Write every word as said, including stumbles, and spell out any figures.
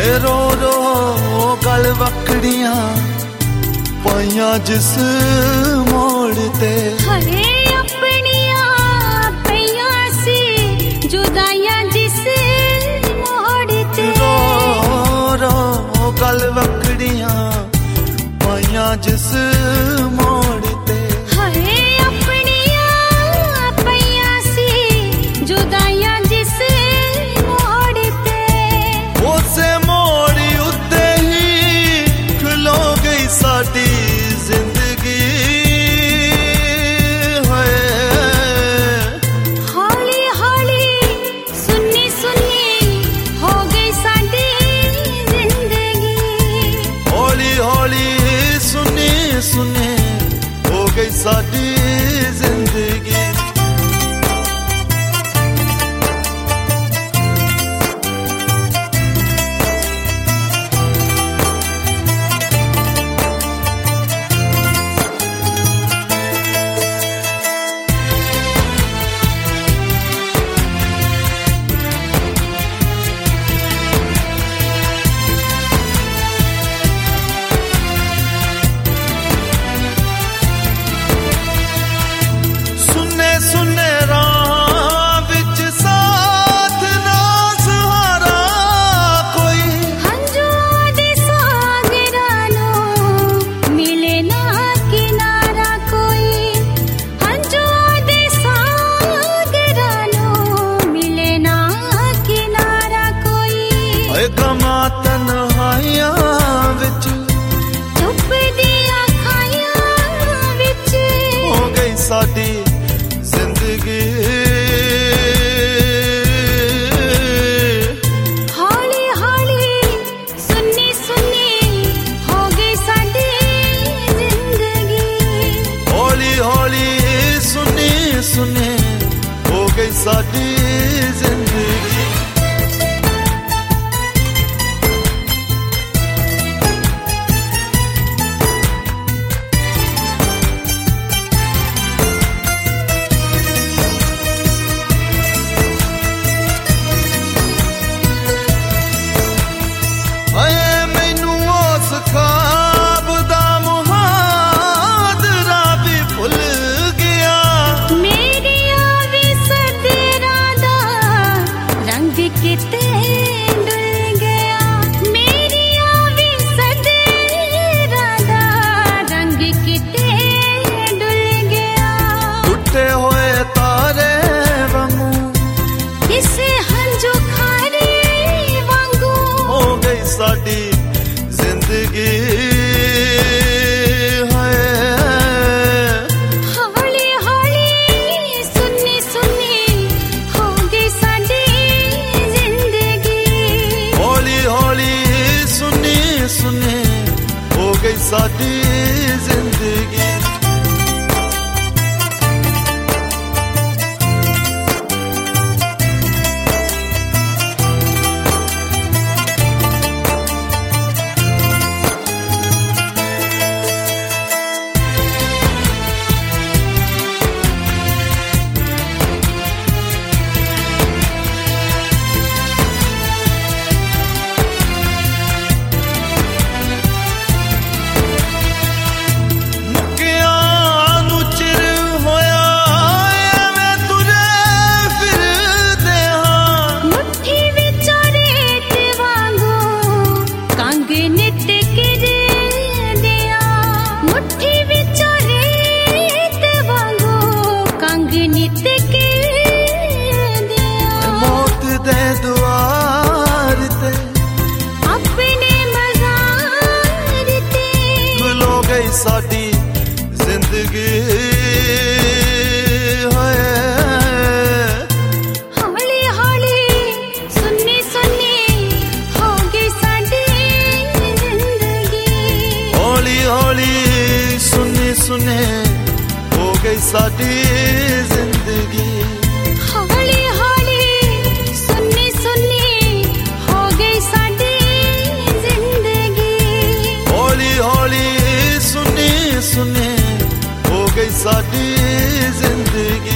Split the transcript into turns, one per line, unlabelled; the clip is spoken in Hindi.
रो रो गल वकड़ियां पाइयां जिस मोड़ ते
हरे अपनियां पइयां सी जुदाइयां जिस मोड़ ते
रो रो गल वकड़ियां पाइयां जिस मोड़ ते
हरे अपनियां पइयां सी जुदाइयां जिस मोड़ ते
उसे मोड़ उत्ते ही खलो गई साडी जिंदगी है
हौली हौली सुन्नी सुन्नी हो गई साडी जिंदगी
हौली हौली सुनी सुने हो गई साडी जिंदगी सुने राह विच साथ ना सहारा कोई
हंजुआं दे सागरां नूं मिले ना किनारा कोई हंजुआं दे सागरां नूं मिले ना किनारा कोई
ओए गमां तन्हाइयां विच
चुप दियां खाइयां विच
हो गई साडी जिंदगी
हौली हौली सुन्नी सुन्नी हो गई साडी जिंदगी
हौली हौली सुनी सुने हो गई साडी जिंदगी
किते डुल गया मेरिया भी सदरा दा रंग किते डुल गया
टूटे हुए तारे वांगू
किसे हंजू खारे वांगू
हो गई साडी जिंदगी
हौली हौली सुन्नी सुन्नी हो गई साडी
हौली हौली सुनी सुने हो गई साडी जिंदगी मौत दे द्वार ते
अपने मज़ार ते
खलो गई साडी जिंदगी
हौली हौली सुन्नी सुन्नी हो गई साडी जिंदगी
हौली हौली सुनी सुने हो गई साडी जिंदगी
हौली हौली सुन्नी सुन्नी हो गई साडी जिंदगी
हौली हौली सुनी सुने हो गई साडी जिंदगी